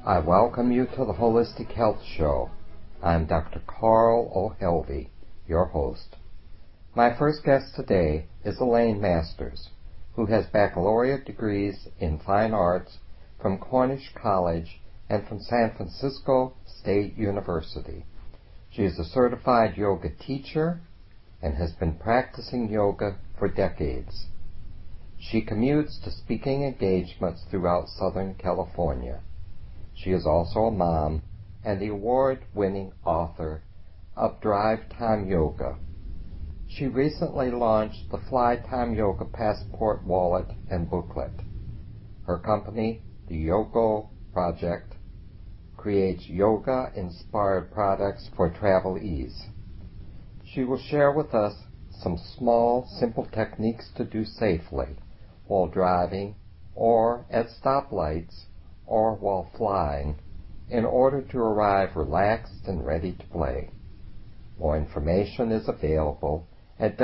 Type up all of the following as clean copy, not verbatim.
I welcome you to the Holistic Health Show. I'm Dr. Carl O'Helvey, your host. My first guest today is Elaine Masters, who has baccalaureate degrees in fine arts from Cornish College and from San Francisco State University. She is a certified yoga teacher and has been practicing yoga for decades. She commutes to speaking engagements throughout Southern California. She is also a mom and the award-winning author of Drive Time Yoga. She recently launched the Fly Time Yoga Passport wallet and booklet. Her company, the Yogo Project, creates yoga-inspired products for travel ease. She will share with us some small, simple techniques to do safely while driving or at stoplights or while flying in order to arrive relaxed and ready to play. More information is available at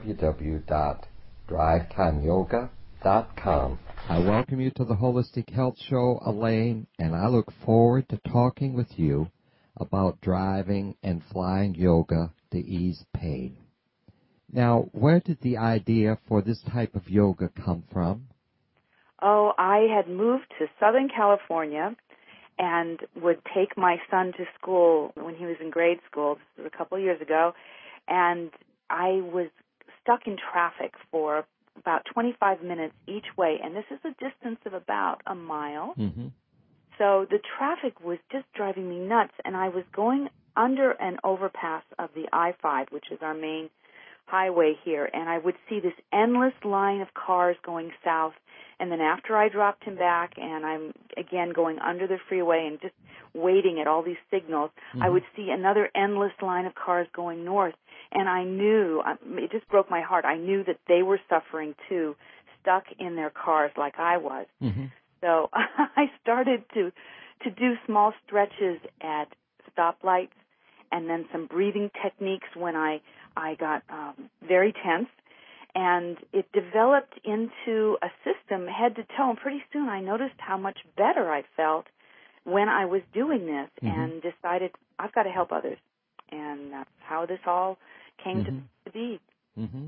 www.drivetimeyoga.com. I welcome you to the Holistic Health Show, Elaine, and I look forward to talking with you about driving and flying yoga to ease pain. Now, where did the idea for this type of yoga come from? Oh, I had moved to Southern California and would take my son to school when he was in grade school. This was a couple of years ago. And I was stuck in traffic for about 25 minutes each way. And this is a distance of about a mile. Mm-hmm. So the traffic was just driving me nuts. And I was going under an overpass of the I-5, which is our main highway here, and I would see this endless line of cars going south, and then after I dropped him back and I'm again going under the freeway and just waiting at all these signals, I would see another endless line of cars going north, and I knew, it just broke my heart, I knew that they were suffering too, stuck in their cars like I was. Mm-hmm. So I started to do small stretches at stoplights and then some breathing techniques when I got very tense, and it developed into a system head to toe, and pretty soon I noticed how much better I felt when I was doing this, and decided I've got to help others, and that's how this all came to be. Mm-hmm.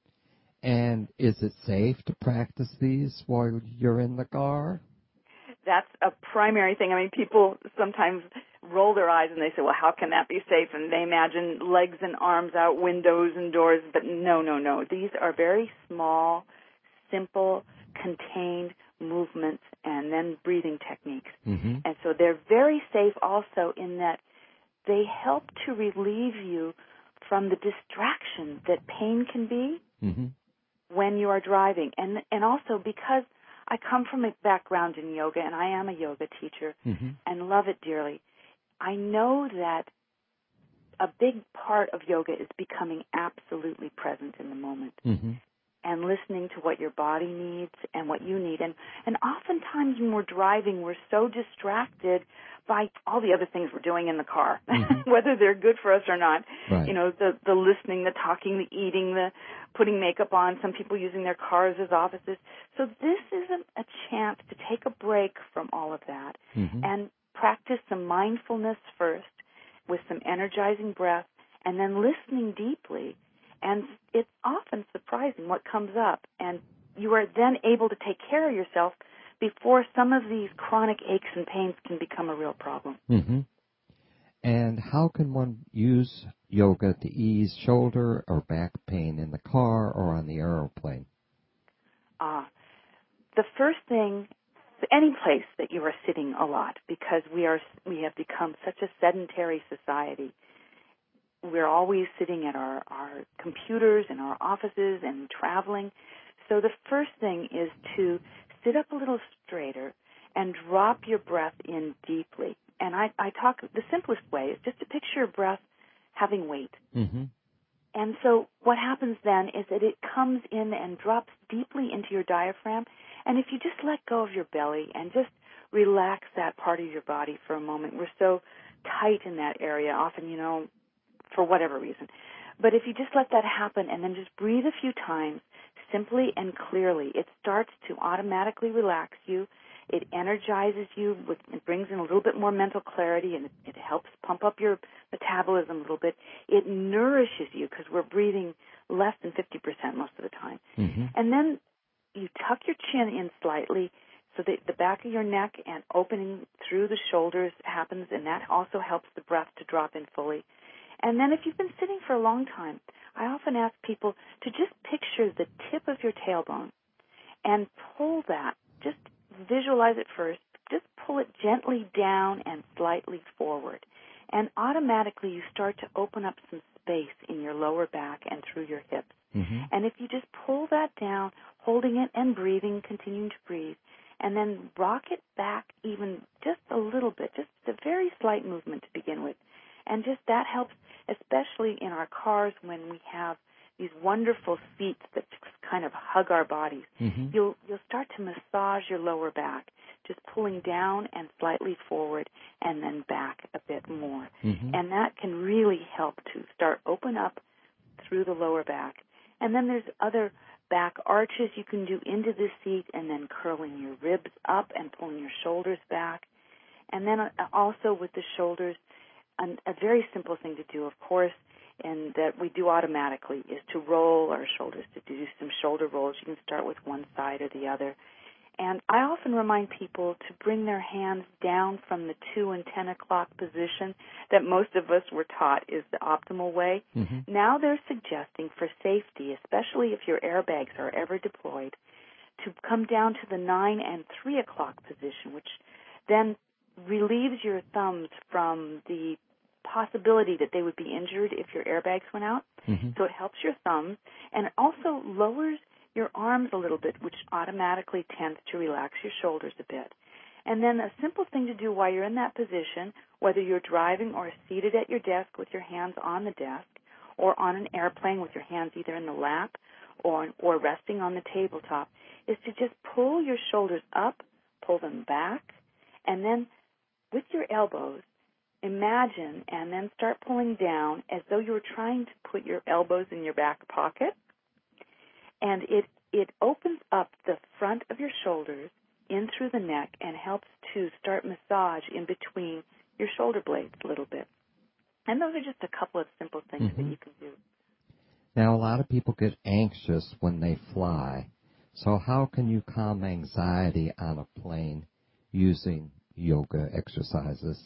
And is it safe to practice these while you're in the car? That's a primary thing. I mean, people sometimes roll their eyes and they say, well, how can that be safe? And they imagine legs and arms out, windows and doors. But no. These are very small, simple, contained movements and then breathing techniques. Mm-hmm. And so they're very safe also in that they help to relieve you from the distraction that pain can be when you are driving. And also because I come from a background in yoga, and I am a yoga teacher and love it dearly. I know that a big part of yoga is becoming absolutely present in the moment and listening to what your body needs and what you need. And oftentimes when we're driving, we're so distracted by all the other things we're doing in the car, whether they're good for us or not. Right. You know, the listening, the talking, the eating, the putting makeup on, some people using their cars as offices. So this is a chance to take a break from all of that and practice some mindfulness first with some energizing breath and then listening deeply. And it's often surprising what comes up. And you are then able to take care of yourself before some of these chronic aches and pains can become a real problem. And how can one use yoga to ease shoulder or back pain in the car or on the airplane? The first thing, any place that you are sitting a lot, because we have become such a sedentary society. We're always sitting at our computers in our offices and traveling. So the first thing is to sit up a little straighter and drop your breath in deeply. And I talk, the simplest way is just to picture your breath having weight. And so what happens then is that it comes in and drops deeply into your diaphragm. And if you just let go of your belly and just relax that part of your body for a moment, we're so tight in that area, often, you know, for whatever reason. But if you just let that happen and then just breathe a few times, simply and clearly, it starts to automatically relax you. It energizes you. It brings in a little bit more mental clarity, and it helps pump up your metabolism a little bit. It nourishes you because we're breathing less than 50% most of the time. Mm-hmm. And then you tuck your chin in slightly so that the back of your neck and opening through the shoulders happens, and that also helps the breath to drop in fully. And then if you've been sitting for a long time, I often ask people to just picture the tip of your tailbone and pull that. Just visualize it first. Just pull it gently down and slightly forward. And automatically you start to open up some space in your lower back and through your hips. Mm-hmm. And if you just pull that down, holding it and breathing, continuing to breathe, and then rock it back even just a little bit, just a very slight movement to begin with. And just that helps, especially in our cars when we have these wonderful seats that kind of hug our bodies. Mm-hmm. You'll start to massage your lower back, just pulling down and slightly forward and then back a bit more. Mm-hmm. And that can really help to start open up through the lower back. And then there's other back arches you can do into the seat, and then curling your ribs up and pulling your shoulders back. And then also with the shoulders, a very simple thing to do, of course, and that we do automatically, is to roll our shoulders, to do some shoulder rolls. You can start with one side or the other. And I often remind people to bring their hands down from the 2 and 10 o'clock position that most of us were taught is the optimal way. Mm-hmm. Now they're suggesting for safety, especially if your airbags are ever deployed, to come down to the 9 and 3 o'clock position, which then relieves your thumbs from the possibility that they would be injured if your airbags went out. Mm-hmm. So it helps your thumbs, and it also lowers your arms a little bit, which automatically tends to relax your shoulders a bit. And then a simple thing to do while you're in that position, whether you're driving or seated at your desk with your hands on the desk, or on an airplane with your hands either in the lap or resting on the tabletop, is to just pull your shoulders up, pull them back, and then with your elbows, imagine and then start pulling down as though you were trying to put your elbows in your back pocket. And it opens up the front of your shoulders in through the neck and helps to start massage in between your shoulder blades a little bit. And those are just a couple of simple things Mm-hmm. that you can do. Now, a lot of people get anxious when they fly. So how can you calm anxiety on a plane using yoga exercises?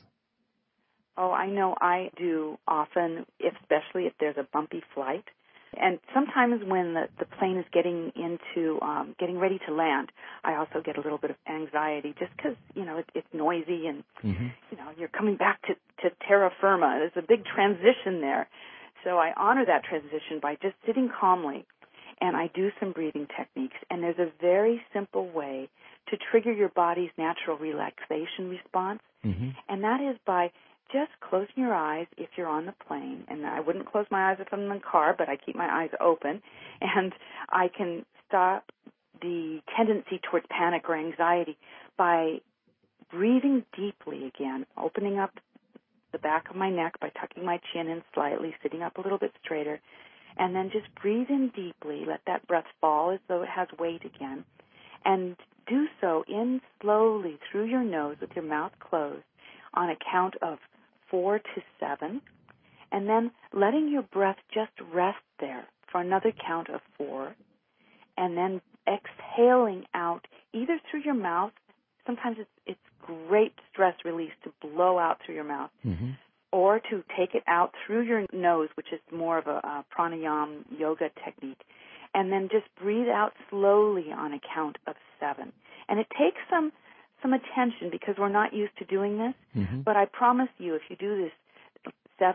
Oh, I know I do often, especially if there's a bumpy flight. And sometimes when the plane is getting ready to land, I also get a little bit of anxiety just because, it's noisy and, Mm-hmm. You're coming back to terra firma. There's a big transition there. So I honor that transition by just sitting calmly, and I do some breathing techniques. And there's a very simple way to trigger your body's natural relaxation response, Mm-hmm. and that is by just closing your eyes if you're on the plane. And I wouldn't close my eyes if I'm in the car, but I keep my eyes open. And I can stop the tendency towards panic or anxiety by breathing deeply again, opening up the back of my neck by tucking my chin in slightly, sitting up a little bit straighter, and then just breathe in deeply. Let that breath fall as though it has weight again. And do so in slowly through your nose with your mouth closed on a count of 4 to 7, and then letting your breath just rest there for another count of 4, and then exhaling out either through your mouth. Sometimes it's great stress release to blow out through your mouth, Mm-hmm. or to take it out through your nose, which is more of a pranayama yoga technique, and then just breathe out slowly on a count of 7. And it takes some attention because we're not used to doing this, Mm-hmm. but I promise you, if you do this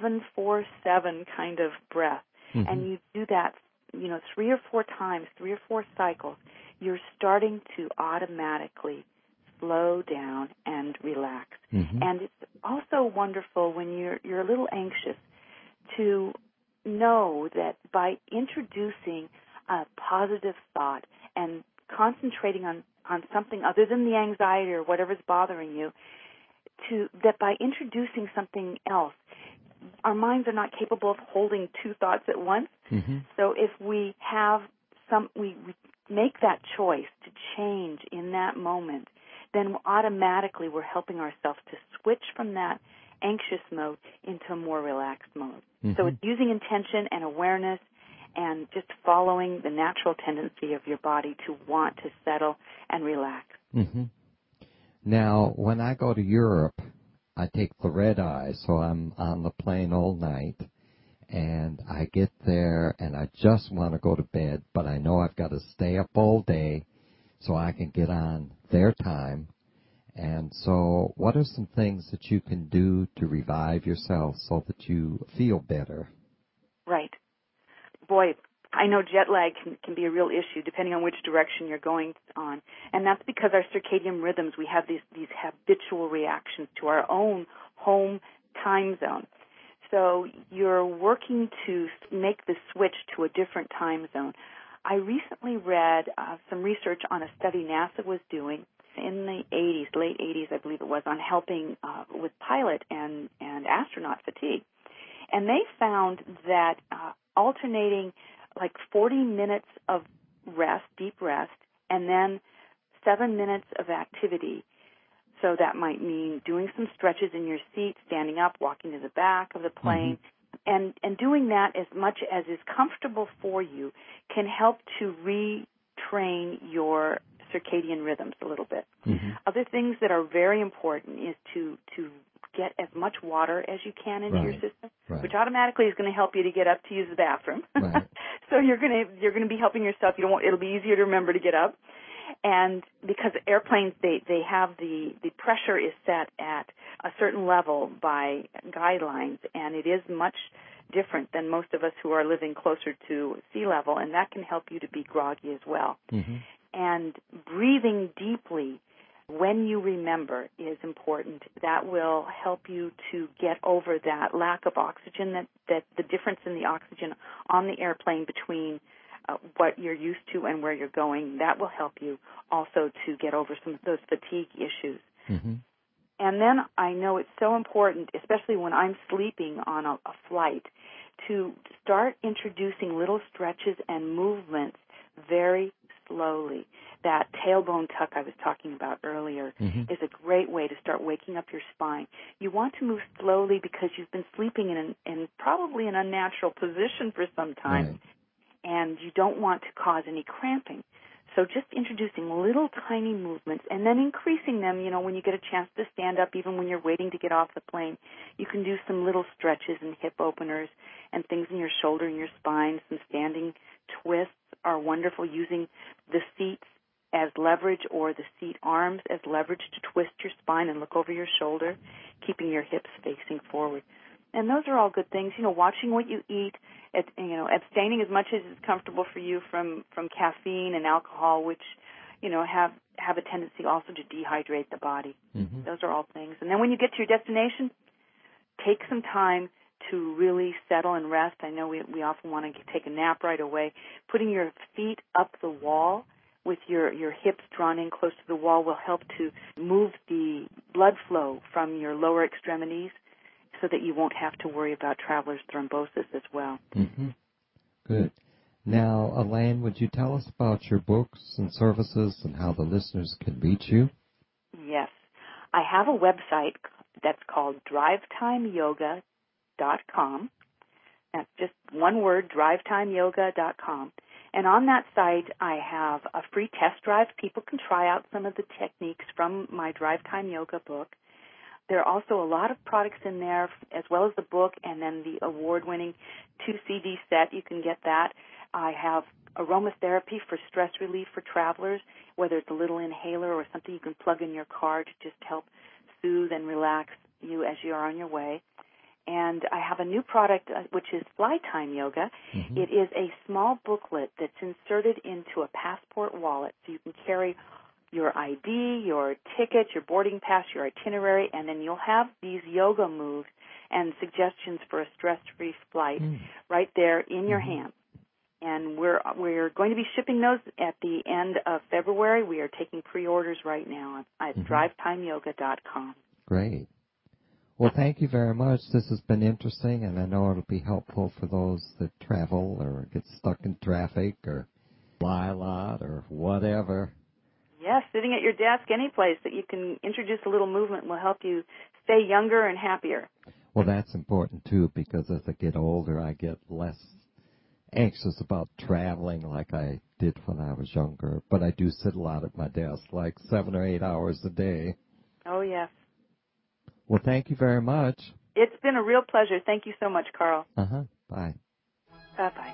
7-4-7 kind of breath, Mm-hmm. and you do that, 3 or 4 times, 3 or 4 cycles, you're starting to automatically slow down and relax. Mm-hmm. And it's also wonderful when you're a little anxious to know that by introducing a positive thought and concentrating on something other than the anxiety or whatever's bothering you, that by introducing something else, our minds are not capable of holding 2 thoughts at once. Mm-hmm. So if we have we make that choice to change in that moment, then automatically we're helping ourselves to switch from that anxious mode into a more relaxed mode. So it's using intention and awareness and just following the natural tendency of your body to want to settle and relax. Now, when I go to Europe, I take the red eye, so I'm on the plane all night, and I get there and I just want to go to bed, but I know I've got to stay up all day so I can get on their time. And so what are some things that you can do to revive yourself so that you feel better? Right. Boy, I know jet lag can be a real issue depending on which direction you're going on. And that's because our circadian rhythms, we have these habitual reactions to our own home time zone. So you're working to make the switch to a different time zone. I recently read some research on a study NASA was doing in the 80s, late 80s, I believe it was, on helping with pilot and astronaut fatigue. And they found that alternating like 40 minutes of rest, deep rest, and then 7 minutes of activity. So that might mean doing some stretches in your seat, standing up, walking to the back of the plane, and doing that as much as is comfortable for you can help to retrain your circadian rhythms a little bit. Other things that are very important is to get as much water as you can into your system, which automatically is going to help you to get up to use the bathroom. So you're going to be helping yourself. It'll be easier to remember to get up. And because airplanes, they have the pressure is set at a certain level by guidelines, and it is much different than most of us who are living closer to sea level, and that can help you to be groggy as well. And breathing deeply when you remember is important. That will help you to get over that lack of oxygen, that the difference in the oxygen on the airplane between what you're used to and where you're going. That will help you also to get over some of those fatigue issues. And then I know it's so important, especially when I'm sleeping on a flight, to start introducing little stretches and movements very slowly. That tailbone tuck I was talking about earlier is a great way to start waking up your spine. You want to move slowly because you've been sleeping in probably an unnatural position for some time, and you don't want to cause any cramping. So just introducing little tiny movements and then increasing them, when you get a chance to stand up, even when you're waiting to get off the plane. You can do some little stretches and hip openers and things in your shoulder and your spine. Some standing twists are wonderful, using the seats as leverage or the seat arms as leverage to twist your spine and look over your shoulder, keeping your hips facing forward. And those are all good things. Watching what you eat, abstaining as much as is comfortable for you from caffeine and alcohol, which, have a tendency also to dehydrate the body. Those are all things. And then when you get to your destination, take some time to really settle and rest. I know we often want to take a nap right away. Putting your feet up the wall with your hips drawn in close to the wall will help to move the blood flow from your lower extremities, so that you won't have to worry about traveler's thrombosis as well. Good. Now, Elaine, would you tell us about your books and services and how the listeners can reach you? Yes. I have a website that's called DriveTimeYoga.com. That's just one word, DriveTimeYoga.com. And on that site, I have a free test drive. People can try out some of the techniques from my Drive Time Yoga book. There are also a lot of products in there, as well as the book, and then the award-winning 2-CD set. You can get that. I have aromatherapy for stress relief for travelers, whether it's a little inhaler or something you can plug in your car to just help soothe and relax you as you are on your way. And I have a new product, which is Flytime Yoga. It is a small booklet that's inserted into a passport wallet, so you can carry your ID, your ticket, your boarding pass, your itinerary, and then you'll have these yoga moves and suggestions for a stress-free flight right there in your hand. And we're going to be shipping those at the end of February. We are taking pre-orders right now at DriveTimeYoga.com. Great. Well, thank you very much. This has been interesting, and I know it'll be helpful for those that travel or get stuck in traffic or fly a lot or whatever. Yes, sitting at your desk, any place that you can introduce a little movement will help you stay younger and happier. Well, that's important, too, because as I get older, I get less anxious about traveling like I did when I was younger. But I do sit a lot at my desk, like 7 or 8 hours a day. Oh, yes. Well, thank you very much. It's been a real pleasure. Thank you so much, Carl. Bye. Bye-bye.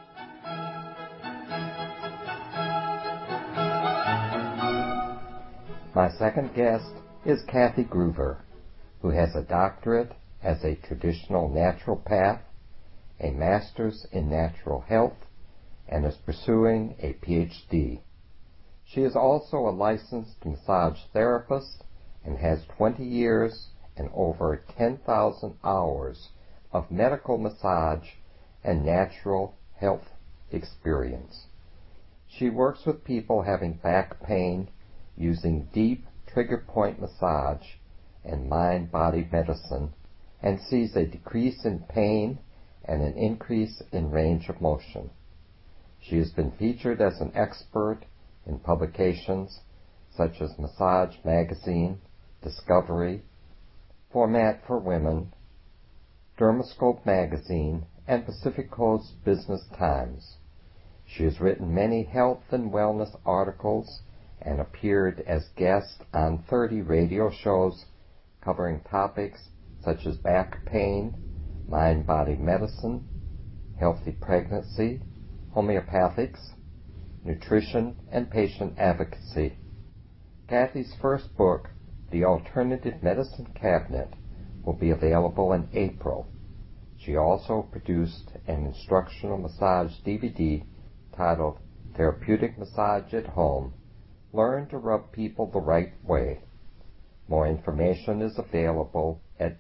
My second guest is Kathy Groover, who has a doctorate as a traditional naturopath, a master's in natural health, and is pursuing a PhD. She is also a licensed massage therapist and has 20 years and over 10,000 hours of medical massage and natural health experience. She works with people having back pain using deep trigger point massage and mind-body medicine, and sees a decrease in pain and an increase in range of motion. She has been featured as an expert in publications such as Massage Magazine, Discovery, Format for Women, Dermoscope Magazine, and Pacific Coast Business Times. She has written many health and wellness articles and appeared as guest on 30 radio shows covering topics such as back pain, mind-body medicine, healthy pregnancy, homeopathics, nutrition, and patient advocacy. Kathy's first book, The Alternative Medicine Cabinet, will be available in April. She also produced an instructional massage DVD titled Therapeutic Massage at Home, Learn to Rub People the Right Way. More information is available at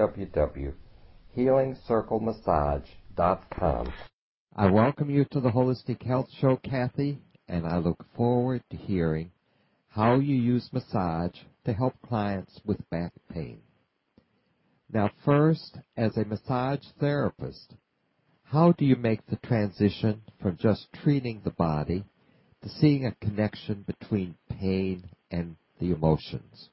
www.healingcirclemassage.com. I welcome you to the Holistic Health Show, Kathy, and I look forward to hearing how you use massage to help clients with back pain. Now, first, as a massage therapist, how do you make the transition from just treating the body to seeing a connection between pain and the emotions?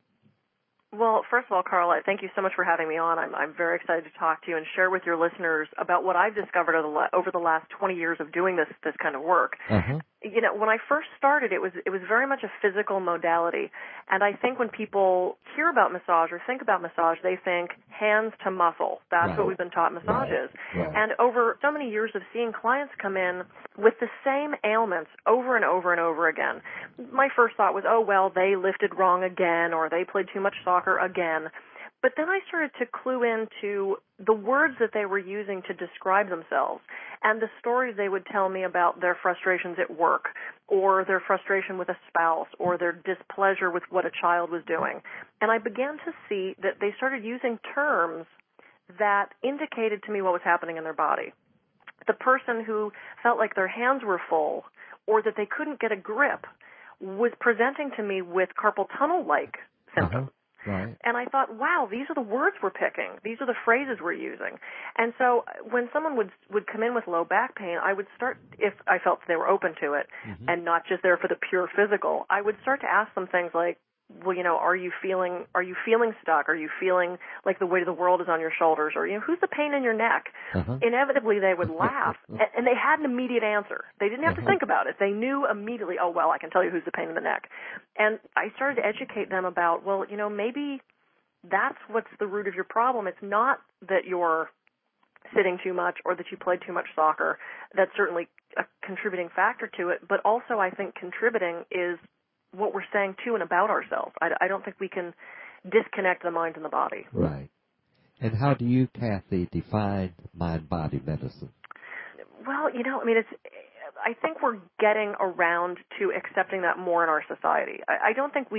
Well, first of all, Carl, thank you so much for having me on. I'm very excited to talk to you and share with your listeners about what I've discovered over the last 20 years of doing this kind of work. You know, when I first started, it was very much a physical modality, and I think when people hear about massage or think about massage, they think hands to muscle. That's what we've been taught massage is. And over so many years of seeing clients come in with the same ailments over and over and over again, my first thought was, oh, well, they lifted wrong again, or they played too much soccer again. But then I started to clue into the words that they were using to describe themselves and the stories they would tell me about their frustrations at work or their frustration with a spouse or their displeasure with what a child was doing. And I began to see that they started using terms that indicated to me what was happening in their body. The person who felt like their hands were full or that they couldn't get a grip was presenting to me with carpal tunnel-like symptoms. And I thought, wow, these are the words we're picking. These are the phrases we're using. And so when someone would come in with low back pain, I would start, if I felt they were open to it and not just there for the pure physical, I would start to ask them things like, well, you know, are you feeling stuck? Are you feeling like the weight of the world is on your shoulders? Or, you know, who's the pain in your neck? Inevitably, they would laugh, and they had an immediate answer. They didn't have to think about it. They knew immediately, oh, well, I can tell you who's the pain in the neck. And I started to educate them about, well, you know, maybe that's what's the root of your problem. It's not that you're sitting too much or that you played too much soccer. That's certainly a contributing factor to it. But also I think contributing is what we're saying to and about ourselves. I don't think we can disconnect the mind and the body. Right. And how do you, Kathy, define mind-body medicine? Well, you know, I mean, I think we're getting around to accepting that more in our society. I don't think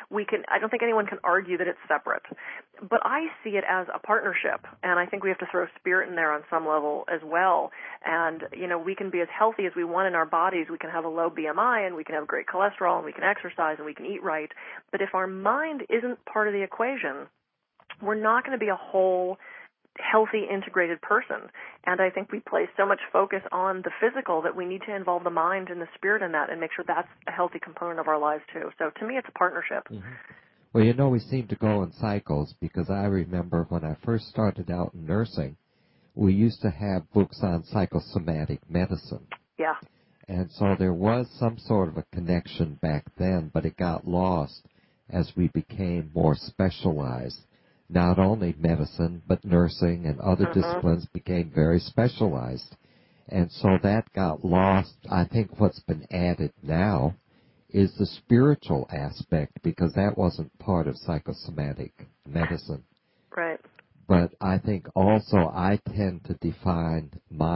I don't think anyone can argue that it's separate. But I see it as a partnership, and I think we have to throw spirit in there on some level as well. And, you know, we can be as healthy as we want in our bodies. We can have a low BMI, and we can have great cholesterol, and we can exercise, and we can eat right. But if our mind isn't part of the equation, we're not going to be a whole healthy, integrated person. And I think we place so much focus on the physical that we need to involve the mind and the spirit in that and make sure that's a healthy component of our lives too. So to me, it's a partnership. Mm-hmm. Well, we seem to go in cycles, because I remember when I first started out in nursing, we used to have books on psychosomatic medicine. Yeah. And so there was some sort of a connection back then, but it got lost as we became more specialized. Not only medicine, but nursing and other disciplines became very specialized. And so that got lost. I think what's been added now is the spiritual aspect, because that wasn't part of psychosomatic medicine. Right. But I think also I tend to define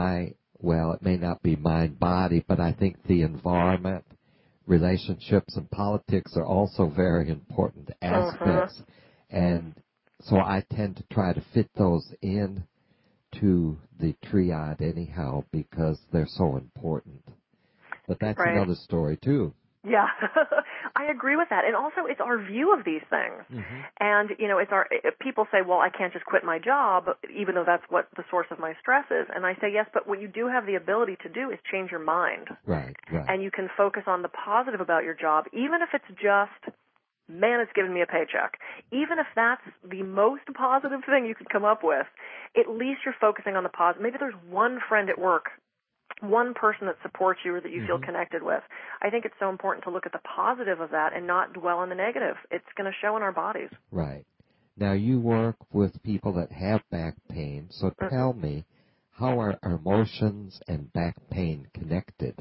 it may not be mind-body, but I think the environment, relationships, and politics are also very important aspects. And so I tend to try to fit those in to the triad anyhow, because they're so important. But that's another story, too. Yeah, I agree with that. And also, it's our view of these things. Mm-hmm. And, people say, well, I can't just quit my job, even though that's what the source of my stress is. And I say, yes, but what you do have the ability to do is change your mind. Right. And you can focus on the positive about your job, even if it's just, man, it's giving me a paycheck. Even if that's the most positive thing you could come up with, at least you're focusing on the positive. Maybe there's one friend at work, one person that supports you or that you feel connected with. I think it's so important to look at the positive of that and not dwell on the negative. It's going to show in our bodies. Right. Now, you work with people that have back pain, so tell me, how are emotions and back pain connected?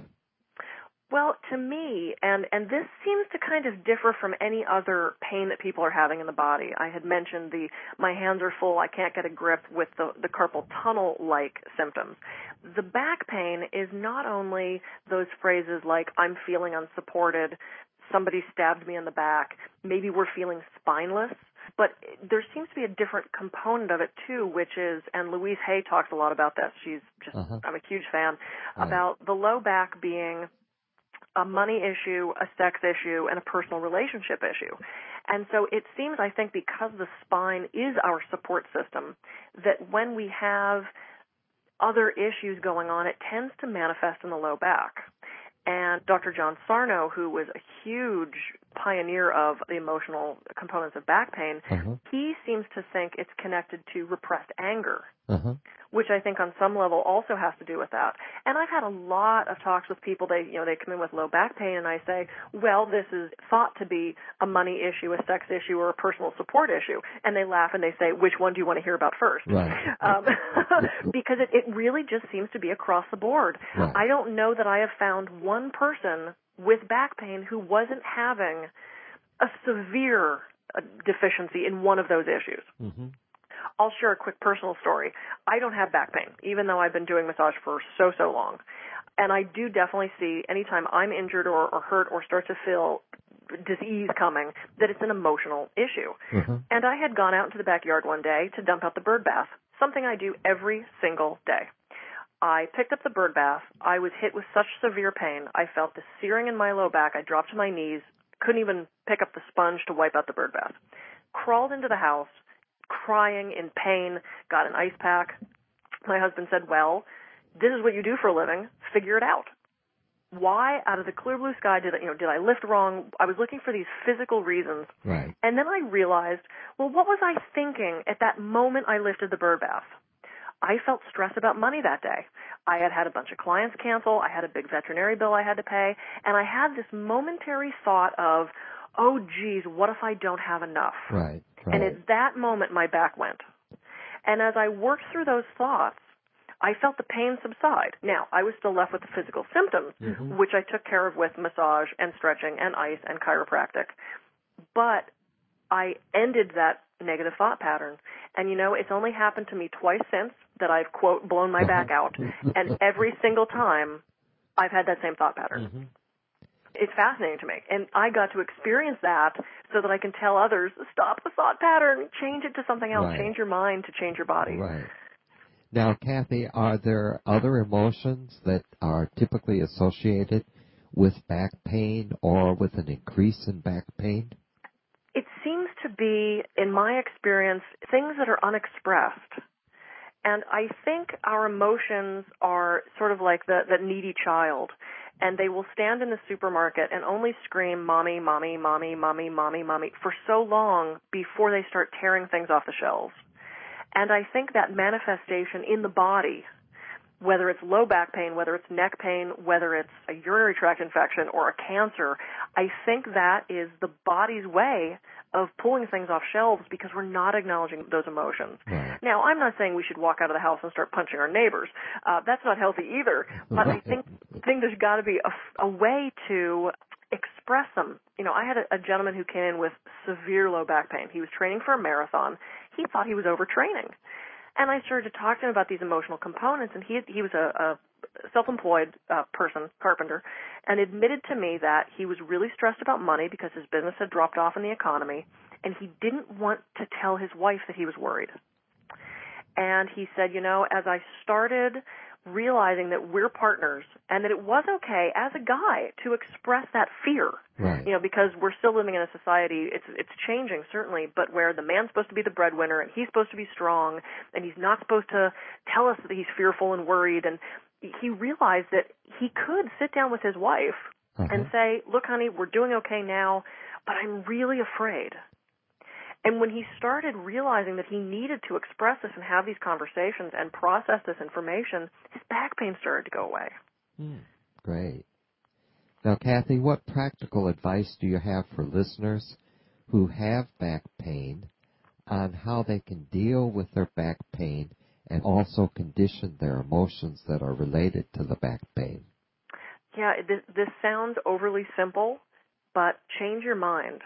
Well, to me, and this seems to kind of differ from any other pain that people are having in the body. I had mentioned my hands are full, I can't get a grip with the carpal tunnel-like symptoms. The back pain is not only those phrases like, I'm feeling unsupported, somebody stabbed me in the back, maybe we're feeling spineless, but there seems to be a different component of it too, which is, and Louise Hay talks a lot about this, she's just, I'm a huge fan, about the low back being a money issue, a sex issue, and a personal relationship issue. And so it seems, I think, because the spine is our support system, that when we have other issues going on, it tends to manifest in the low back. And Dr. John Sarno, who was a huge pioneer of the emotional components of back pain, he seems to think it's connected to repressed anger, which I think on some level also has to do with that. And I've had a lot of talks with people. They come in with low back pain, and I say, well, this is thought to be a money issue, a sex issue, or a personal support issue. And they laugh and they say, which one do you want to hear about first? Right. Because it really just seems to be across the board. Right. I don't know that I have found one person with back pain who wasn't having a severe deficiency in one of those issues. I'll share a quick personal story. I don't have back pain, even though I've been doing massage for so long. And I do definitely see anytime I'm injured or hurt or start to feel disease coming, that it's an emotional issue. And I had gone out into the backyard one day to dump out the bird bath, something I do every single day. I picked up the bird bath. I was hit with such severe pain. I felt the searing in my low back. I dropped to my knees, couldn't even pick up the sponge to wipe out the bird bath. Crawled into the house, crying in pain, got an ice pack. My husband said, well, this is what you do for a living. Figure it out. Why, out of the clear blue sky, did I lift wrong? I was looking for these physical reasons. Right. And then I realized, well, what was I thinking at that moment I lifted the bird bath? I felt stress about money that day. I had a bunch of clients cancel. I had a big veterinary bill I had to pay. And I had this momentary thought of, oh, geez, what if I don't have enough? Right. And at that moment, my back went. And as I worked through those thoughts, I felt the pain subside. Now, I was still left with the physical symptoms, which I took care of with massage and stretching and ice and chiropractic. But I ended that negative thought pattern. And, it's only happened to me twice since that I've, quote, blown my back out. And every single time, I've had that same thought pattern. It's fascinating to me. And I got to experience that so that I can tell others, stop the thought pattern, change it to something else, change your mind to change your body. Right. Now, Kathy, are there other emotions that are typically associated with back pain or with an increase in back pain? It seems to be, in my experience, things that are unexpressed. And I think our emotions are sort of like the needy child. And they will stand in the supermarket and only scream, "Mommy, mommy, mommy, mommy, mommy, mommy," for so long before they start tearing things off the shelves. And I think that manifestation in the body, whether it's low back pain, whether it's neck pain, whether it's a urinary tract infection or a cancer, I think that is the body's way of pulling things off shelves because we're not acknowledging those emotions. Right. Now, I'm not saying we should walk out of the house and start punching our neighbors. That's not healthy either. But I think there's got to be a way to express them. You know, I had a gentleman who came in with severe low back pain. He was training for a marathon. He thought he was overtraining. And I started to talk to him about these emotional components, and he was a self-employed person, carpenter, and admitted to me that he was really stressed about money because his business had dropped off in the economy, and he didn't want to tell his wife that he was worried. And he said, you know, as I started realizing that we're partners and that it was okay as a guy to express that fear, Right. you know, because we're still living in a society, it's changing certainly, but where the man's supposed to be the breadwinner and he's supposed to be strong and he's not supposed to tell us that he's fearful and worried. And he realized that he could sit down with his wife and say, look, honey, we're doing okay now, but I'm really afraid. And when he started realizing that he needed to express this and have these conversations and process this information, his back pain started to go away. Great. Now, Kathy, what practical advice do you have for listeners who have back pain on how they can deal with their back pain and also condition their emotions that are related to the back pain? Yeah, this sounds overly simple, but change your mind.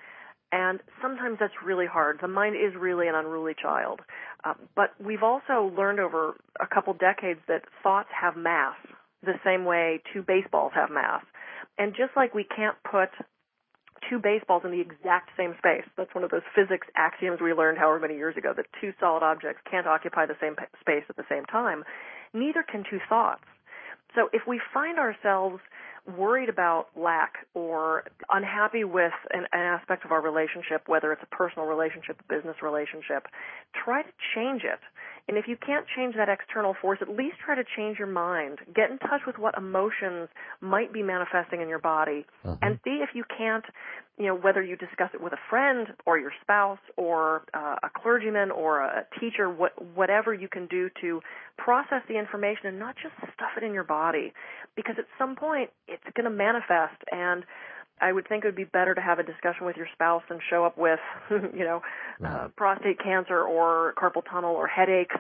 And sometimes that's really hard. The mind is really an unruly child. But we've also learned over a couple decades that thoughts have mass, the same way two baseballs have mass. And just like we can't put two baseballs in the exact same space, that's one of those physics axioms we learned however many years ago, that two solid objects can't occupy the same space at the same time, neither can two thoughts. So if we find ourselves worried about lack or unhappy with an aspect of our relationship, whether it's a personal relationship, a business relationship, try to change it. And if you can't change that external force, at least try to change your mind. Get in touch with what emotions might be manifesting in your body and see if you can't, you know, whether you discuss it with a friend or your spouse or a clergyman or a teacher, whatever you can do to process the information and not just stuff it in your body. Because at some point, it's going to manifest, and I would think it would be better to have a discussion with your spouse than show up with, you know, prostate cancer or carpal tunnel or headaches,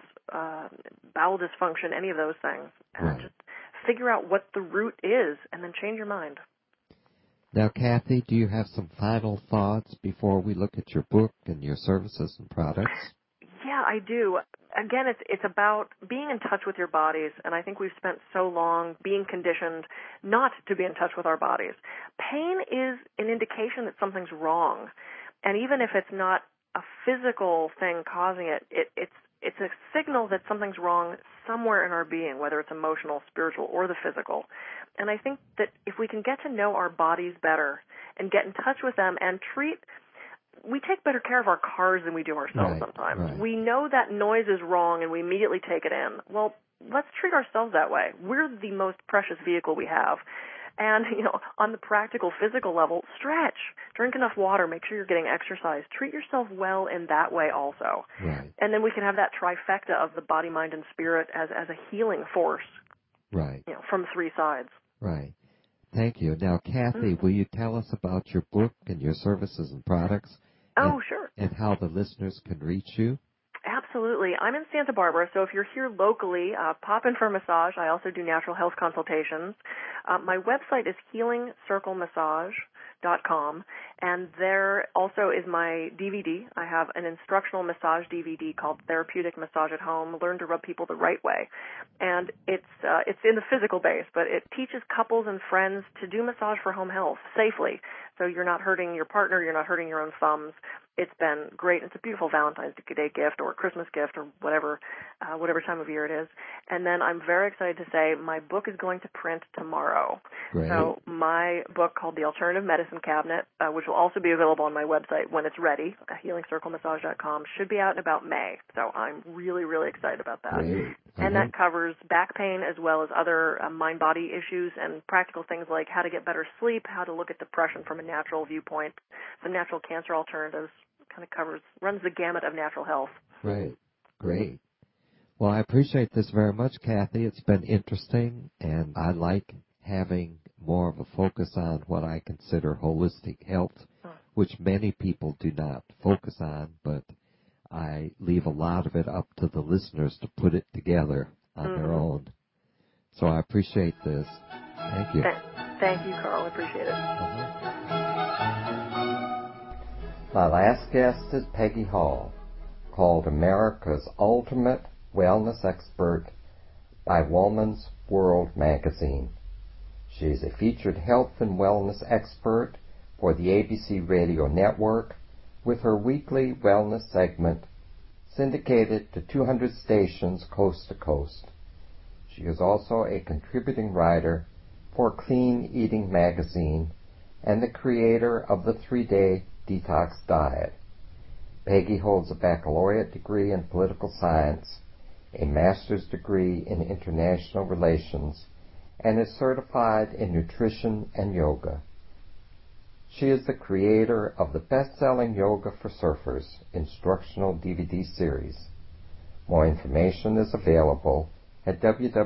bowel dysfunction, any of those things. And just figure out what the root is and then change your mind. Now, Kathy, do you have some final thoughts before we look at your book and your services and products? Yeah, I do. Again, it's about being in touch with your bodies, and I think we've spent so long being conditioned not to be in touch with our bodies. Pain is an indication that something's wrong, and even if it's not a physical thing causing it, it's a signal that something's wrong somewhere in our being, whether it's emotional, spiritual, or the physical. And I think that if we can get to know our bodies better and get in touch with them and we take better care of our cars than we do ourselves sometimes. Right. We know that noise is wrong and we immediately take it in. Well, let's treat ourselves that way. We're the most precious vehicle we have. And, you know, on the practical, physical level, stretch, drink enough water, make sure you're getting exercise. Treat yourself well in that way also. Right. And then we can have that trifecta of the body, mind, and spirit as a healing force. Right. You know, from three sides. Right. Thank you. Now, Kathy, will you tell us about your book and your services and products? Oh, sure. And how the listeners can reach you? Absolutely. I'm in Santa Barbara, so if you're here locally, pop in for a massage. I also do natural health consultations. My website is healingcirclemassage.com, and there also is my DVD. I have an instructional massage DVD called Therapeutic Massage at Home, Learn to Rub People the Right Way. And it's in the physical base, but it teaches couples and friends to do massage for home health safely. so you're not hurting your partner, you're not hurting your own thumbs. It's been great. It's a beautiful Valentine's Day gift or Christmas gift or whatever time of year it is. And then I'm very excited to say my book is going to print tomorrow. Great. So my book called The Alternative Medicine Cabinet, which will also be available on my website when it's ready, healingcirclemassage.com, should be out in about May. So I'm really, really excited about that. Great. And that covers back pain as well as other mind-body issues and practical things like how to get better sleep, how to look at depression from a natural viewpoint, some natural cancer alternatives. Kind of runs the gamut of natural health. Right. Great. Well, I appreciate this very much, Kathy. It's been interesting, and I like having more of a focus on what I consider holistic health, which many people do not focus on, but I leave a lot of it up to the listeners to put it together on their own. So I appreciate this. Thank you. Thank you, Carl. I appreciate it. My last guest is Peggy Hall, called America's Ultimate Wellness Expert by Woman's World magazine. She is a featured health and wellness expert for the ABC Radio Network with her weekly wellness segment syndicated to 200 stations coast to coast. She is also a contributing writer for Clean Eating magazine and the creator of the 3-Day Detox Diet. Peggy holds a baccalaureate degree in political science, a master's degree in international relations, and is certified in nutrition and yoga. She is the creator of the best-selling Yoga for Surfers instructional DVD series. More information is available at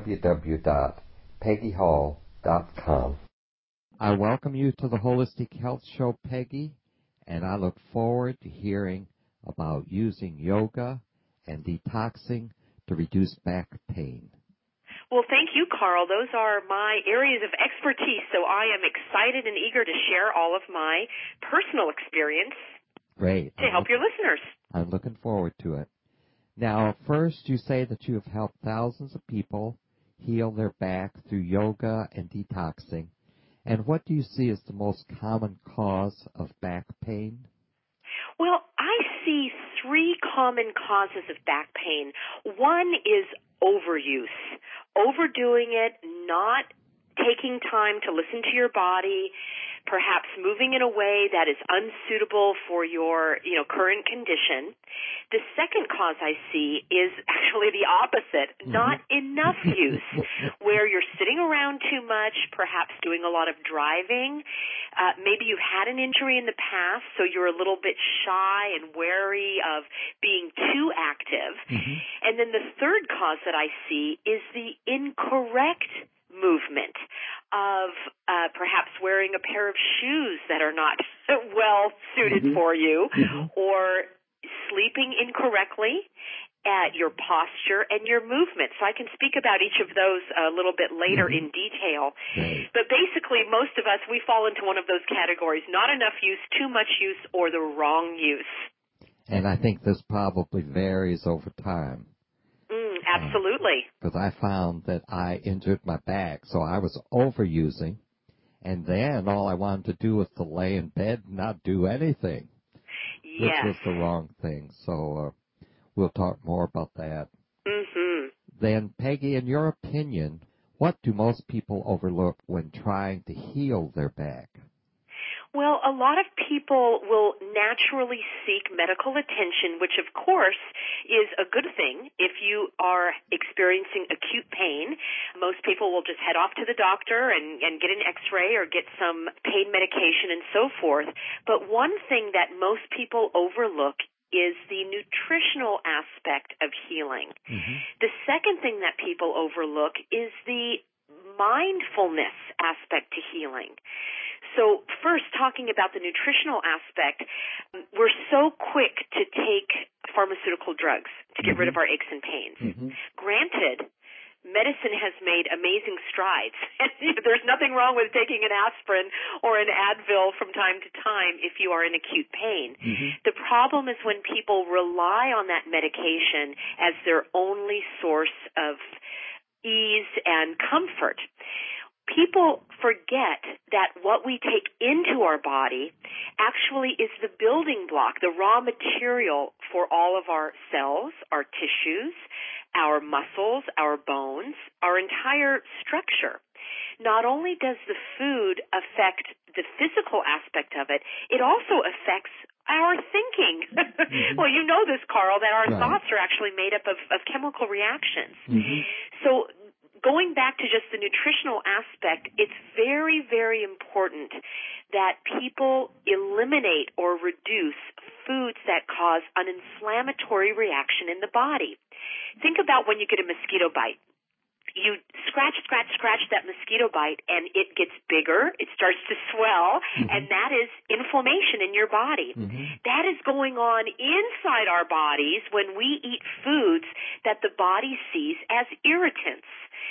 www.peggyhall.com. I welcome you to the Holistic Health Show, Peggy, and I look forward to hearing about using yoga and detoxing to reduce back pain. Well, thank you, Carl. Those are my areas of expertise, so I am excited and eager to share all of my personal experience Great. to help your listeners. I'm looking forward to it. Now, first, you say that you have helped thousands of people heal their back through yoga and detoxing. And what do you see as the most common cause of back pain? Well, I see 3 common causes of back pain. One is overuse, overdoing it, not taking time to listen to your body, perhaps moving in a way that is unsuitable for your, current condition. The second cause I see is actually the opposite, not enough use, where you're sitting around too much, perhaps doing a lot of driving. Maybe you've had an injury in the past, so you're a little bit shy and wary of being too active. And then the third cause that I see is the incorrect movement of perhaps wearing a pair of shoes that are not well suited for you, or sleeping incorrectly, your posture, and your movement. So I can speak about each of those a little bit later in detail. But basically, most of us, we fall into one of those categories: not enough use, too much use, or the wrong use. And I think this probably varies over time. Absolutely. Because I found that I injured my back, so I was overusing, and then all I wanted to do was to lay in bed and not do anything, which was the wrong thing. So we'll talk more about that. Then, Peggy, in your opinion, what do most people overlook when trying to heal their back? Well, a lot of people will naturally seek medical attention, which of course is a good thing. If you are experiencing acute pain, most people will just head off to the doctor and get an x-ray or get some pain medication and so forth. But one thing that most people overlook is the nutritional aspect of healing. The second thing that people overlook is the mindfulness aspect to healing. So first, talking about the nutritional aspect, we're so quick to take pharmaceutical drugs to get rid of our aches and pains. Granted, medicine has made amazing strides. There's nothing wrong with taking an aspirin or an Advil from time to time if you are in acute pain. The problem is when people rely on that medication as their only source of ease and comfort. people forget that what we take into our body actually is the building block, the raw material for all of our cells, our tissues, our muscles, our bones, our entire structure. Not only does the food affect the physical aspect of it, it also affects our thinking. Mm-hmm. Well, you know this, Carl, that our thoughts are actually made up of chemical reactions. Mm-hmm. So going back to just the nutritional aspect, it's very, very important that people eliminate or reduce foods that cause an inflammatory reaction in the body. Think about when you get a mosquito bite. You scratch that mosquito bite, and it gets bigger, it starts to swell, mm-hmm. and that is inflammation in your body. Mm-hmm. That is going on inside our bodies when we eat foods that the body sees as irritants.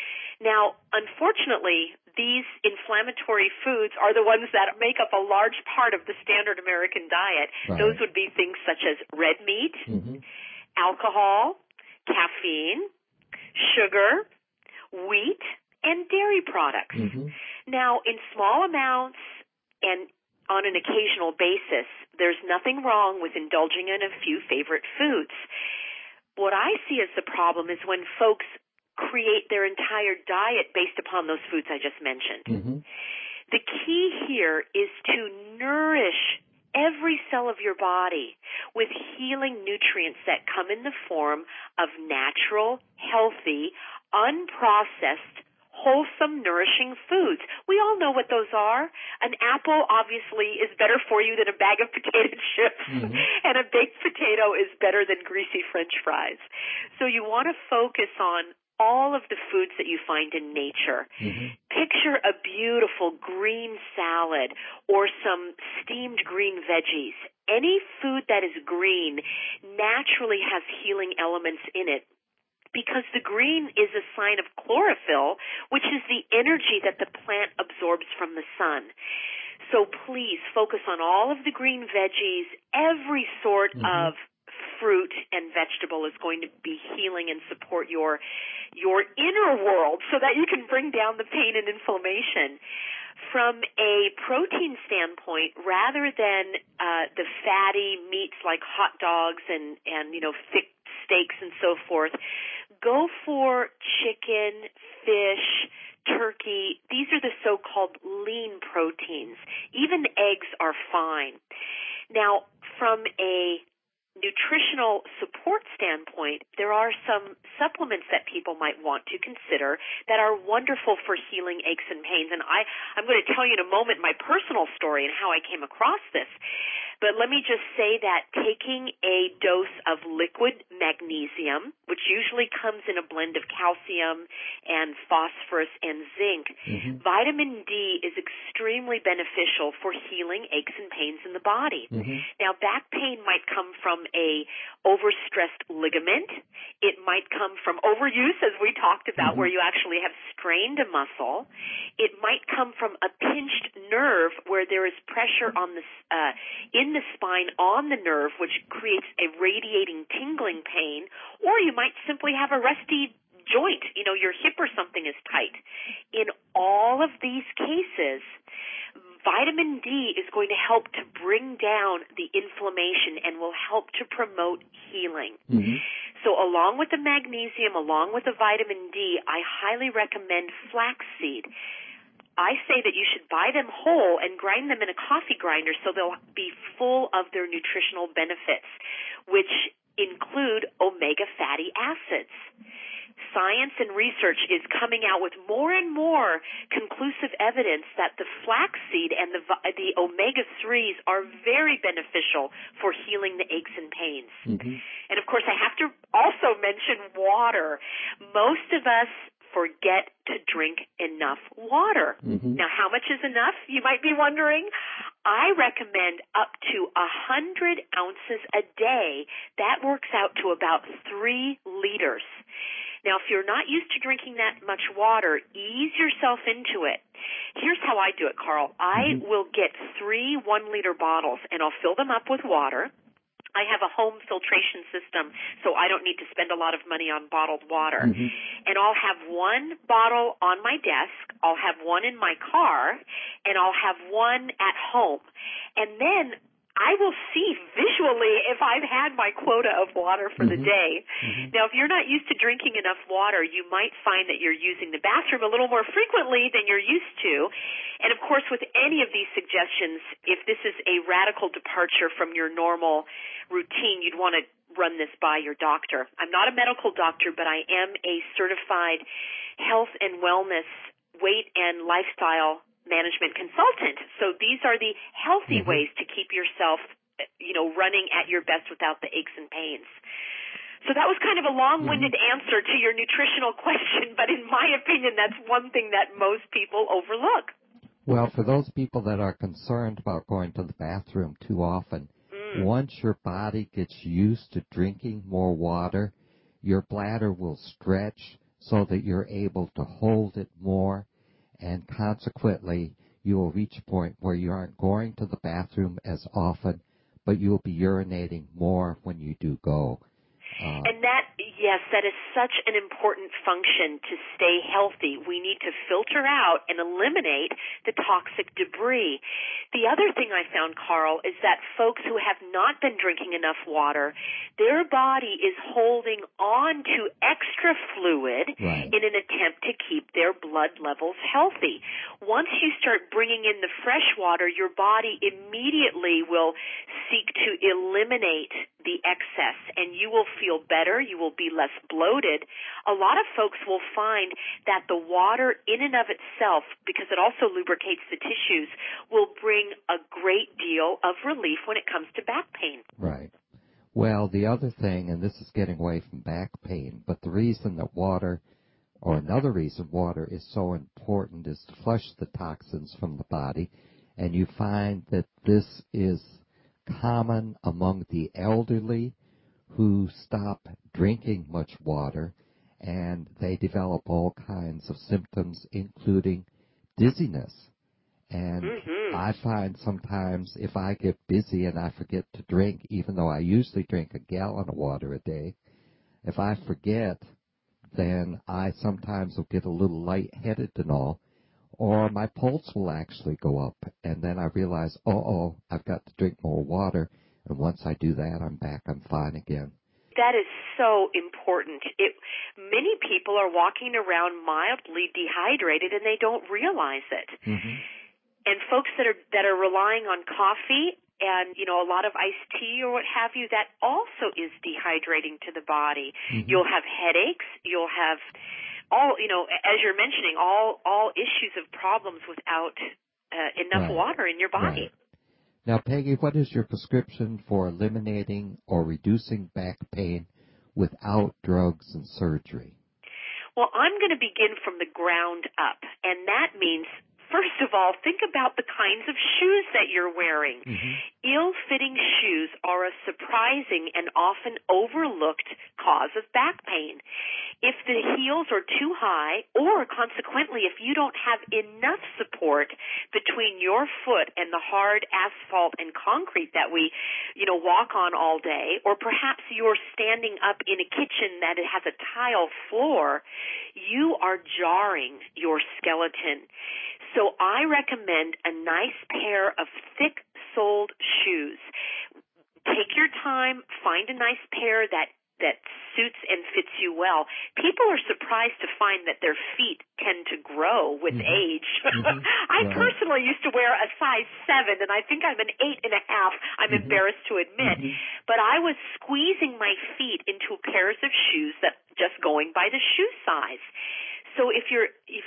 Now, unfortunately, these inflammatory foods are the ones that make up a large part of the standard American diet. Right. Those would be things such as red meat, mm-hmm. alcohol, caffeine, sugar, wheat, and dairy products. Mm-hmm. Now, in small amounts and on an occasional basis, there's nothing wrong with indulging in a few favorite foods. What I see as the problem is when folks create their entire diet based upon those foods I just mentioned. Mm-hmm. The key here is to nourish every cell of your body with healing nutrients that come in the form of natural, healthy, unprocessed, wholesome, nourishing foods. We all know what those are. An apple, obviously, is better for you than a bag of potato chips, mm-hmm. and a baked potato is better than greasy French fries. So you want to focus on all of the foods that you find in nature. Mm-hmm. Picture a beautiful green salad or some steamed green veggies. Any food that is green naturally has healing elements in it, because the green is a sign of chlorophyll, which is the energy that the plant absorbs from the sun. So please focus on all of the green veggies. Every sort mm-hmm. of fruit and vegetable is going to be healing and support your inner world so that you can bring down the pain and inflammation. From a protein standpoint, rather than the fatty meats like hot dogs and thick steaks and so forth, go for chicken, fish, turkey. These are the so-called lean proteins. Even eggs are fine. Now, from a nutritional support standpoint, there are some supplements that people might want to consider that are wonderful for healing aches and pains. And I'm going to tell you in a moment my personal story and how I came across this. But let me just say that taking a dose of liquid magnesium, which usually comes in a blend of calcium and phosphorus and zinc, mm-hmm. vitamin D is extremely beneficial for healing aches and pains in the body. Mm-hmm. Now, back pain might come from a overstressed ligament. It might come from overuse, as we talked about, mm-hmm. where you actually have strained a muscle. It might come from a pinched nerve where there is pressure on the in the spine on the nerve, which creates a radiating tingling pain, or you might simply have a rusty joint, your hip or something is tight. In all of these cases, vitamin D is going to help to bring down the inflammation and will help to promote healing. Mm-hmm. So along with the magnesium, along with the vitamin D, I highly recommend flaxseed. I say that you should buy them whole and grind them in a coffee grinder so they'll be full of their nutritional benefits, which include omega fatty acids. Science and research is coming out with more and more conclusive evidence that the flaxseed and the omega-3s are very beneficial for healing the aches and pains. Mm-hmm. And, of course, I have to also mention water. Most of us forget to drink enough water. Mm-hmm. Now, how much is enough, you might be wondering? I recommend up to 100 ounces a day. That works out to about 3 liters. Now, if you're not used to drinking that much water, ease yourself into it. Here's how I do it, Carl. I will get 3 1-liter bottles, and I'll fill them up with water. I have a home filtration system, so I don't need to spend a lot of money on bottled water. And I'll have one bottle on my desk, I'll have one in my car, and I'll have one at home. And then I will see visually if I've had my quota of water for the day. Now, if you're not used to drinking enough water, you might find that you're using the bathroom a little more frequently than you're used to. And, of course, with any of these suggestions, if this is a radical departure from your normal routine, you'd want to run this by your doctor. I'm not a medical doctor, but I am a certified health and wellness, weight and lifestyle management consultant. So these are the healthy ways to keep yourself, running at your best without the aches and pains. So that was kind of a long-winded answer to your nutritional question, but in my opinion, that's one thing that most people overlook. Well, for those people that are concerned about going to the bathroom too often, once your body gets used to drinking more water, your bladder will stretch so that you're able to hold it more, and consequently, you will reach a point where you aren't going to the bathroom as often, but you'll be urinating more when you do go. And that is such an important function to stay healthy. We need to filter out and eliminate the toxic debris. The other thing I found, Carl, is that folks who have not been drinking enough water, their body is holding on to extra fluid in an attempt to keep their blood levels healthy. Once you start bringing in the fresh water, your body immediately will seek to eliminate the excess, and you will feel better, you will be less bloated. A lot of folks will find that the water in and of itself, because it also lubricates the tissues, will bring a great deal of relief when it comes to back pain. Right. Well, the other thing, and this is getting away from back pain, but the reason that water, or another reason water is so important, is to flush the toxins from the body, and you find that this is common among the elderly who stop drinking much water, and they develop all kinds of symptoms, including dizziness. And I find sometimes if I get busy and I forget to drink, even though I usually drink a gallon of water a day, if I forget, then I sometimes will get a little lightheaded and all, or my pulse will actually go up, and then I realize, I've got to drink more water, and once I do that, I'm fine again. That is so important. Many people are walking around mildly dehydrated, and they don't realize it. And folks that are relying on coffee and, a lot of iced tea or what have you, that also is dehydrating to the body. You'll have headaches. You'll have all, as you're mentioning, all issues of problems without enough water in your body. Now, Peggy, what is your prescription for eliminating or reducing back pain without drugs and surgery? Well, I'm going to begin from the ground up, and that means, first of all, think about the kinds of shoes that you're wearing. Ill-fitting shoes are a surprising and often overlooked cause of back pain. If the heels are too high, or consequently, if you don't have enough support between your foot and the hard asphalt and concrete that we, walk on all day, or perhaps you're standing up in a kitchen that it has a tile floor, you are jarring your skeleton. So I recommend a nice pair of thick-soled shoes. Take your time, find a nice pair that suits and fits you well. People are surprised to find that their feet tend to grow with age. I personally used to wear a size 7, and I think I'm an 8.5. I'm embarrassed to admit. But I was squeezing my feet into pairs of shoes that just going by the shoe size. So if you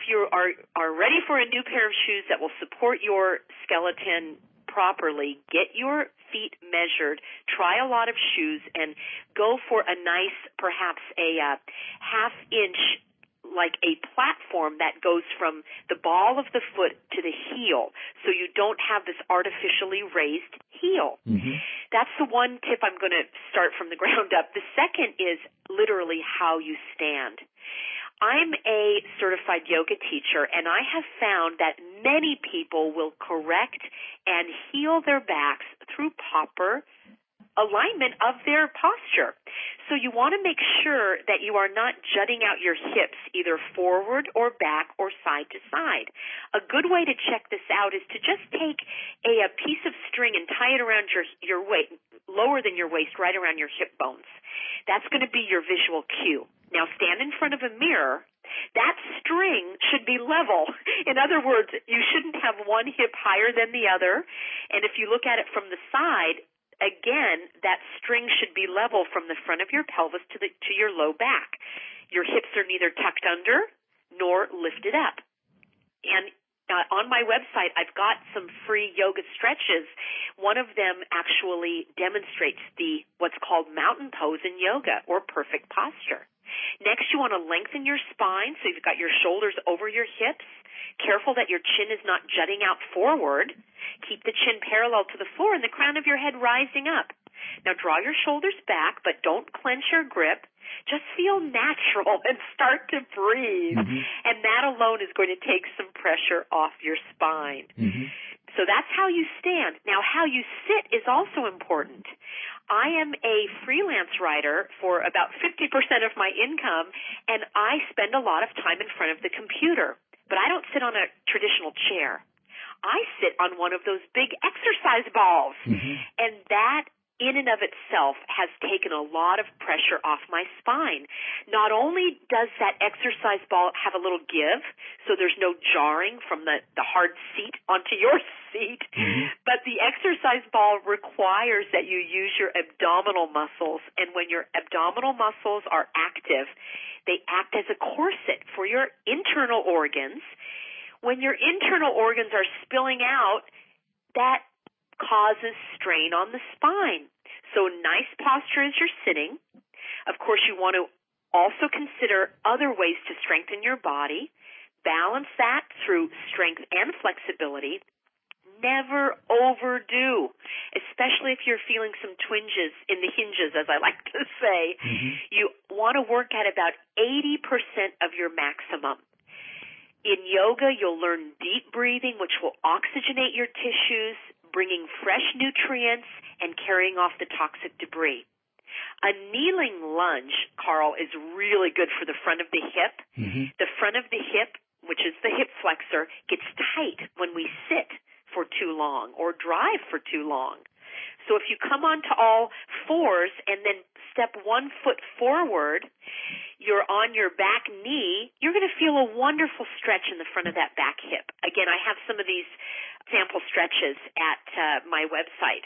are ready for a new pair of shoes that will support your skeleton properly, get your feet measured, try a lot of shoes, and go for a nice, perhaps a half-inch, like a platform that goes from the ball of the foot to the heel, so you don't have this artificially raised heel. That's the one tip I'm going to start from the ground up. The second is literally how you stand. I'm a certified yoga teacher, and I have found that many people will correct and heal their backs through proper alignment of their posture. So you want to make sure that you are not jutting out your hips either forward or back or side to side. A good way to check this out is to just take a piece of string and tie it around your waist, lower than your waist, right around your hip bones. That's going to be your visual cue. Now stand in front of a mirror. That string should be level. In other words, you shouldn't have one hip higher than the other. And if you look at it from the side, again, that string should be level from the front of your pelvis to your low back. Your hips are neither tucked under nor lifted up. And on my website, I've got some free yoga stretches. One of them actually demonstrates what's called mountain pose in yoga, or perfect posture. Next, you want to lengthen your spine so you've got your shoulders over your hips. Careful that your chin is not jutting out forward. Keep the chin parallel to the floor and the crown of your head rising up. Now draw your shoulders back, but don't clench or grip. Just feel natural and start to breathe. Mm-hmm. And that alone is going to take some pressure off your spine. Mm-hmm. So that's how you stand. Now, how you sit is also important. I am a freelance writer for about 50% of my income, and I spend a lot of time in front of the computer. But I don't sit on a traditional chair. I sit on one of those big exercise balls. Mm-hmm. And that in and of itself has taken a lot of pressure off my spine. Not only does that exercise ball have a little give, so there's no jarring from the hard seat onto your seat, mm-hmm. but the exercise ball requires that you use your abdominal muscles, and when your abdominal muscles are active, they act as a corset for your internal organs. When your internal organs are spilling out, that causes strain on the spine. So nice posture as you're sitting. Of course, you want to also consider other ways to strengthen your body. Balance that through strength and flexibility. Never overdo, especially if you're feeling some twinges in the hinges, as I like to say. Mm-hmm. You want to work at about 80% of your maximum. In yoga, you'll learn deep breathing, which will oxygenate your tissues, bringing fresh nutrients and carrying off the toxic debris. A kneeling lunge, Carl, is really good for the front of the hip. Mm-hmm. The front of the hip, which is the hip flexor, gets tight when we sit for too long or drive for too long. So if you come onto all fours and then step 1 foot forward, you're on your back knee, you're going to feel a wonderful stretch in the front of that back hip. Again, I have some of these sample stretches at my website.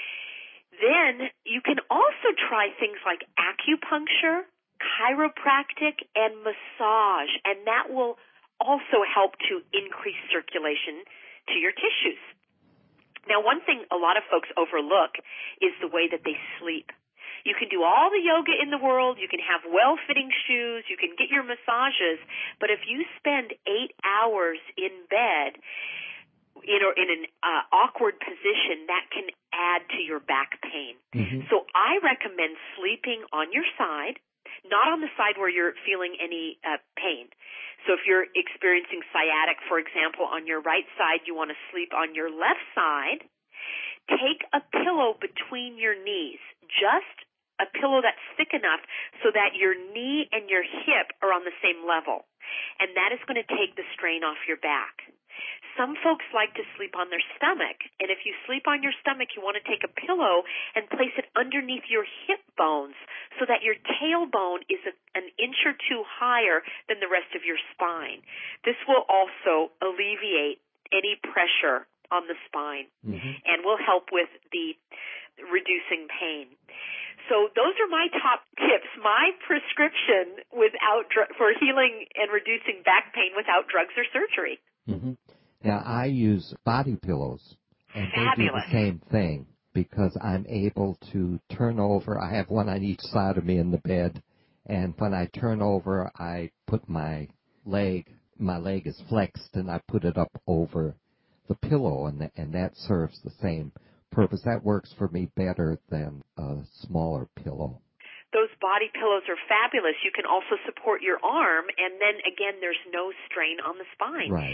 Then you can also try things like acupuncture, chiropractic, and massage, and that will also help to increase circulation to your tissues. Now, one thing a lot of folks overlook is the way that they sleep. You can do all the yoga in the world, you can have well-fitting shoes, you can get your massages, but if you spend 8 hours in bed in an awkward position, that can add to your back pain. Mm-hmm. So I recommend sleeping on your side, not on the side where you're feeling any pain. So if you're experiencing sciatic, for example, on your right side, you want to sleep on your left side. Take a pillow between your knees, just a pillow that's thick enough so that your knee and your hip are on the same level. And that is going to take the strain off your back. Some folks like to sleep on their stomach, and if you sleep on your stomach, you want to take a pillow and place it underneath your hip bones so that your tailbone is an inch or two higher than the rest of your spine. This will also alleviate any pressure on the spine, mm-hmm. and will help with the reducing pain. So those are my top tips, my prescription for healing and reducing back pain without drugs or surgery. Mm-hmm. Now, I use body pillows, and they do the same thing because I'm able to turn over. I have one on each side of me in the bed, and when I turn over, I put my leg is flexed, and I put it up over the pillow, and that serves the same purpose. That works for me better than a smaller pillow. Those body pillows are fabulous. You can also support your arm, and then, again, there's no strain on the spine. Right.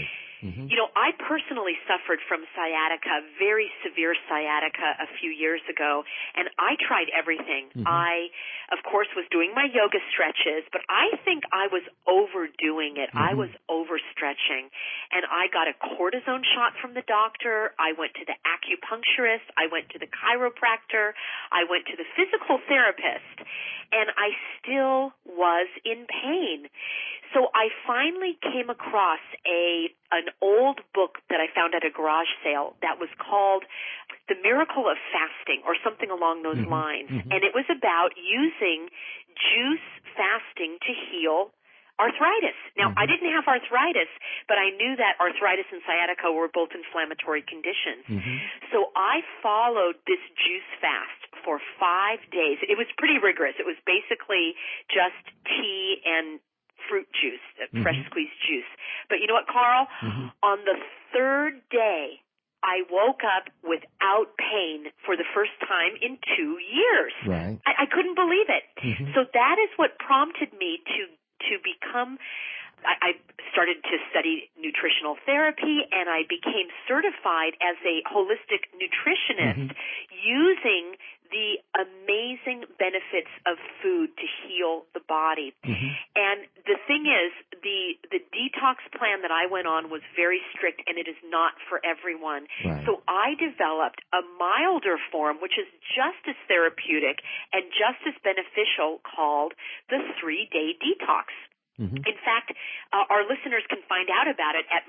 You know, I personally suffered from sciatica, very severe sciatica a few years ago, and I tried everything. I, of course, was doing my yoga stretches, but I think I was overdoing it. I was overstretching, and I got a cortisone shot from the doctor. I went to the acupuncturist. I went to the chiropractor. I went to the physical therapist, and I still was in pain. So I finally came across an old book that I found at a garage sale that was called The Miracle of Fasting, or something along those lines. And it was about using juice fasting to heal arthritis. Now, I didn't have arthritis, but I knew that arthritis and sciatica were both inflammatory conditions. So I followed this juice fast for 5 days. It was pretty rigorous. It was basically just tea and fruit juice, fresh squeezed juice. But you know what, Carl? On the third day, I woke up without pain for the first time in 2 years. Right. I couldn't believe it. So that is what prompted me to become, I started to study nutritional therapy, and I became certified as a holistic nutritionist using the amazing benefits of food to heal the body. And the thing is, the detox plan that I went on was very strict, and it is not for everyone. Right. So I developed a milder form, which is just as therapeutic and just as beneficial, called the 3-day detox. In fact, our listeners can find out about it at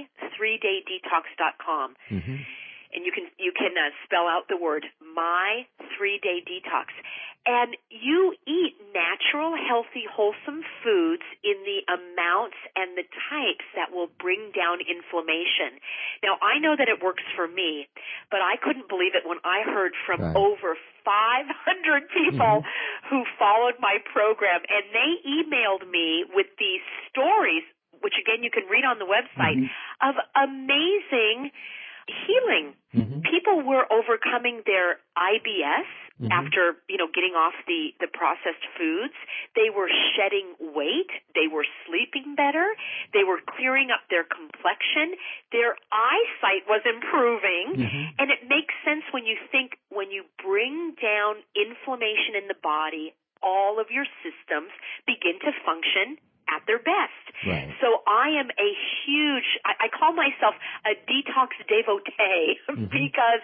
my3daydetox.com. And you can spell out the word My 3-Day Detox. And you eat natural, healthy, wholesome foods in the amounts and the types that will bring down inflammation. Now, I know that it works for me, but I couldn't believe it when I heard from over 500 people who followed my program, and they emailed me with these stories, which again you can read on the website, of amazing healing. People were overcoming their IBS after, getting off the processed foods. They were shedding weight. They were sleeping better. They were clearing up their complexion. Their eyesight was improving. And it makes sense when you bring down inflammation in the body, all of your systems begin to function at their best. Right. So I am a huge, I call myself a detox devotee because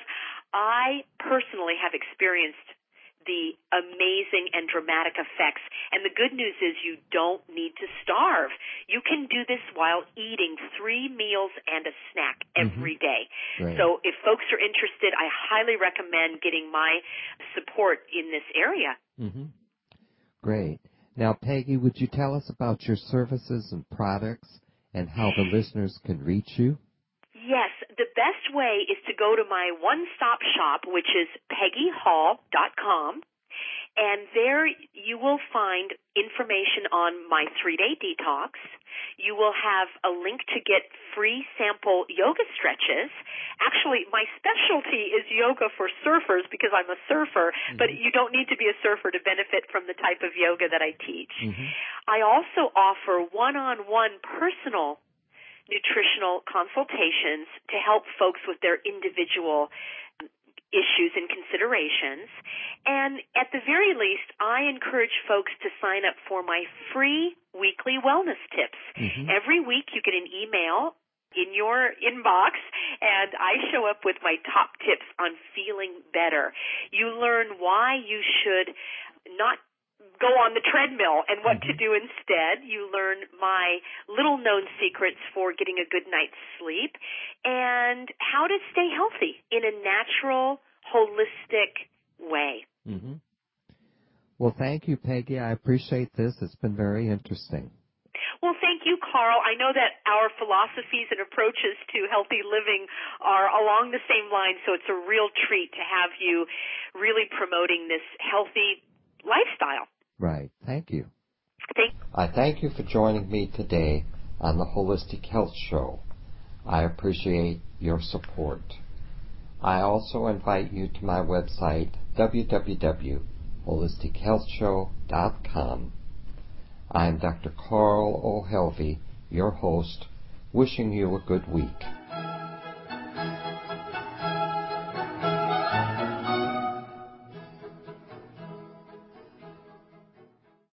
I personally have experienced the amazing and dramatic effects. And the good news is you don't need to starve. You can do this while eating 3 meals and a snack every day. Right. So if folks are interested, I highly recommend getting my support in this area. Great. Now, Peggy, would you tell us about your services and products and how the listeners can reach you? Yes. The best way is to go to my one-stop shop, which is PeggyHall.com. And there you will find information on my 3-day detox. You will have a link to get free sample yoga stretches. Actually, my specialty is yoga for surfers because I'm a surfer, but you don't need to be a surfer to benefit from the type of yoga that I teach. I also offer one-on-one personal nutritional consultations to help folks with their individual issues and considerations. And at the very least, I encourage folks to sign up for my free weekly wellness tips. Every week you get an email in your inbox, and I show up with my top tips on feeling better. You learn why you should not go on the treadmill and what to do instead. You learn my little-known secrets for getting a good night's sleep and how to stay healthy in a natural, holistic way. Well, thank you, Peggy. I appreciate this. It's been very interesting. Well, thank you, Carl. I know that our philosophies and approaches to healthy living are along the same line, so it's a real treat to have you really promoting this healthy lifestyle. Right. Thank you. I thank you for joining me today on the Holistic Health Show. I appreciate your support. I also invite you to my website, www.holistichealthshow.com. I'm Dr. Carl O. Helvey, your host, wishing you a good week.